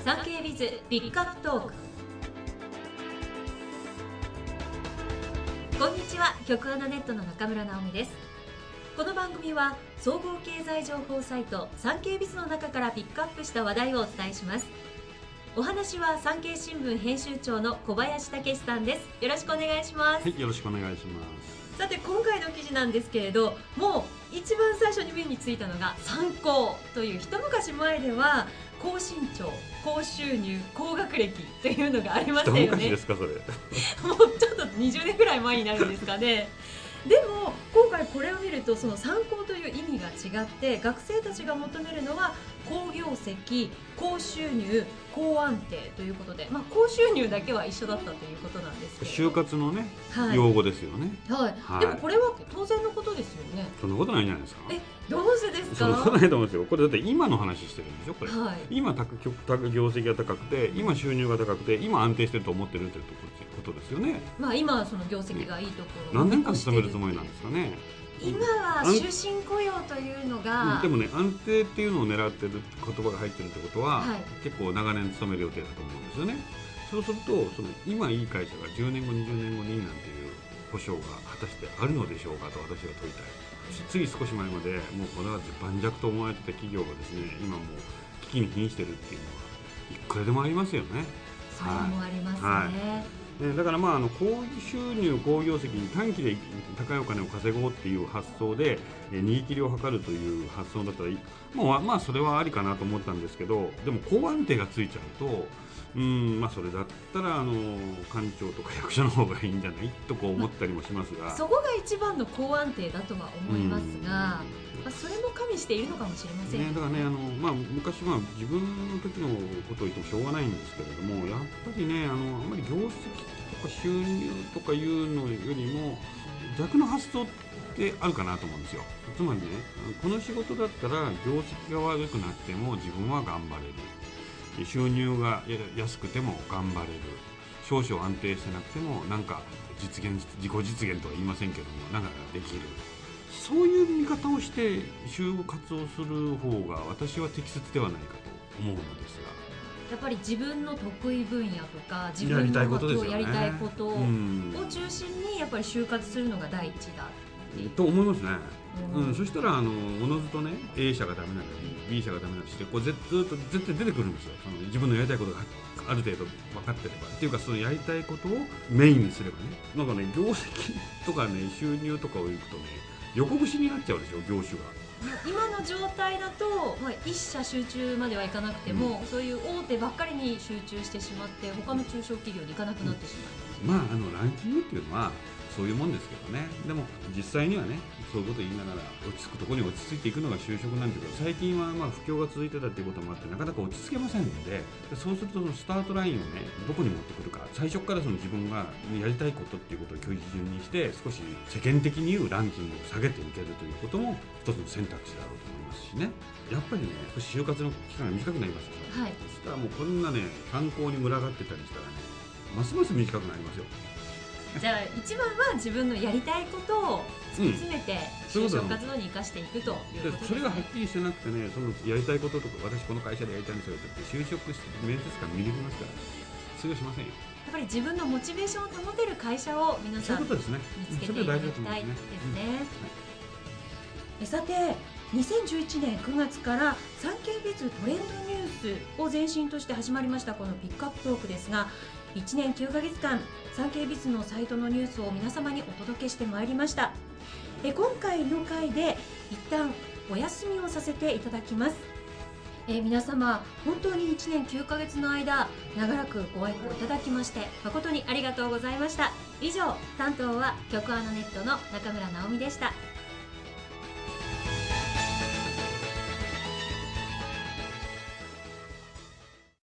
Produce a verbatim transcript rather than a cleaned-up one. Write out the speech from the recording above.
産経ビズピックアップトーク。こんにちは、局アナネットの中村直美です。この番組は総合経済情報サイト産経ビズの中からピックアップした話題をお伝えします。お話は産経新聞編集長の小林武史さんです。よろしくお願いします。 はい、よろしくお願いします。 さて、今回の記事なんですけれども、一番最初に目についたのが産経という、一昔前では高身長、高収入、高学歴というのがありましたよね。 一昔ですかそれもうちょっとにじゅうねんぐらい前になるんですかね。でも今回これを見ると、その産経という意味が違って、学生たちが求めるのは高業績、高収入、高安定ということで、まあ、高収入だけは一緒だったということなんですけど、 就活のね、 はい、 用語ですよね。 はいはい、でもこれは当然のことですよね。 そんなことないんじゃないですか。 え、どうしてですか。 そんなことないと思うんですよ。これだって今の話してるんでしょこれ、はい、今高業績が高くて、今収入が高くて、今安定してると思ってるということですよね。 まあ今その業績がいいところ、 何年間勤めるつもりなんですかね。 今は終身雇用というのが、 でもね、安定っていうのを狙ってる言葉が入ってるってことは、はい、結構長年勤める予定だと思うんですよね。そうすると、その今いい会社がじゅうねんごにじゅうねんごになんていう保証が果たしてあるのでしょうかと私は問いたい。つい少し前までもうこれは盤石と思われてた企業がですね、今もう危機に瀕してるっていうのはいくらでもありますよね。 それもありますね。はい、 だからまああの高収入高業績に短期で高いお金を稼ごうっていう発想で逃げ切りを図るという発想だったらもうまあそれはありかなと思ったんですけど、でも高安定がついちゃうと、うんまあそれだったらあの官庁とか役所の方がいいんじゃないとこう思ったりもしますが、 まあ、そこが一番の高安定だとは思いますが、まあ、それも加味しているのかもしれませんね。 ね、だからね、あの、まあ、昔は自分の時のことを言ってもしょうがないんですけれども、やっぱりね、あのあんまり業績とか収入とかいうのよりも逆の発想ってあるかなと思うんですよ。つまりね、この仕事だったら業績が悪くなっても自分は頑張れる、収入が安くても頑張れる、少々安定してなくてもなんか実現、自己実現とは言いませんけども、なんかできる、そういう見方をして就活をする方が私は適切ではないかと思うのですが、 やっぱり自分の得意分野とか自分のことをやりたいことを中心にやっぱり就活するのが第一だと思いますね。うんうん、そしたらあのおのずとね A 社がダメなのに B 社がダメなのにしてこうずっと絶対出てくるんですよ。その自分のやりたいことがある程度分かってればっていうか、そのやりたいことをメインにすればね、なんかね業績とかね収入とかをいくとね横串になっちゃうでしょ業種が。 今の状態だと、まあ、一社集中まではいかなくても、うん、そういう大手ばっかりに集中してしまって他の中小企業に行かなくなってしまいます、 うん、まああのランキングっていうのはそういうもんですけどね。でも実際にはね、そういうことを言いながら落ち着くところに落ち着いていくのが就職なんていうけど、最近はまあ不況が続いてたっていうこともあってなかなか落ち着けませんので、そうするとそのスタートラインをねどこに持ってくるか、最初からその自分がやりたいことっていうことを基準にして少し世間的に言うランキングを下げていけるということも一つの選択肢だろうと思いますしね。やっぱりね少し就活の期間が短くなりますから、はい、そしたらもうこんなね参考に群がってたりしたらね、ますます短くなりますよ。 じゃあ一番は自分のやりたいことを突き詰めて就職活動に生かしていくということですね。 それがはっきりしてなくてね、そのやりたいこととか私この会社でやりたいんですよって就職して面接官見抜きますから通用しませんよ。 やっぱり自分のモチベーションを保てる会社を皆さん見つけていただきたいですね。さてにせんじゅういちねんくがつから産経ビズトレンドニュースを前身として始まりましたこのピックアップトークですが、いちねんきゅうかげつかん産経ビズのサイトのニュースを皆様にお届けしてまいりました。え今回の回で一旦お休みをさせていただきます。え皆様本当にいちねんきゅうかげつの間長らくご愛顧いただきまして誠にありがとうございました。以上担当は局アナネットの中村直美でした。